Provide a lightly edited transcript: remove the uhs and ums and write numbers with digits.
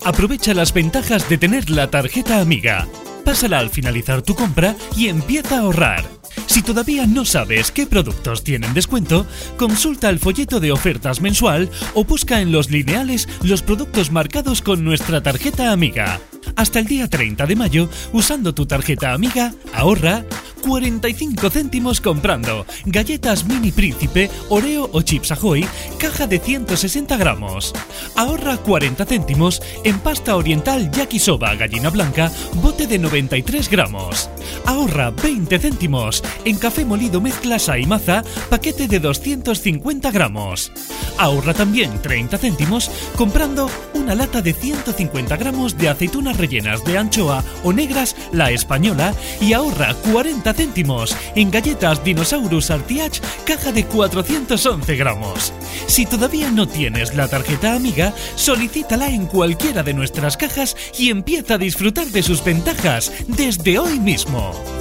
Aprovecha las ventajas de tener la tarjeta Amiga. Pásala al finalizar tu compra y empieza a ahorrar. Si todavía no sabes qué productos tienen descuento, consulta el folleto de ofertas mensual o busca en los lineales los productos marcados con nuestra tarjeta Amiga. Hasta el día 30 de mayo, usando tu tarjeta Amiga, ahorra 45 céntimos comprando galletas Mini Príncipe, Oreo o Chips Ahoy, caja de 160 gramos. Ahorra 40 céntimos en pasta oriental yakisoba gallina blanca, bote de 93 gramos. Ahorra 20 céntimos en café molido mezcla Saimaza, paquete de 250 gramos. Ahorra también 30 céntimos comprando una lata de 150 gramos de aceitunas rellenas de anchoa o negras La Española y ahorra 40 céntimos en galletas Dinosaurus Artiach, caja de 411 gramos. Si todavía no tienes la tarjeta Amiga, solicítala en cualquiera de nuestras cajas y empieza a disfrutar de sus ventajas desde hoy mismo.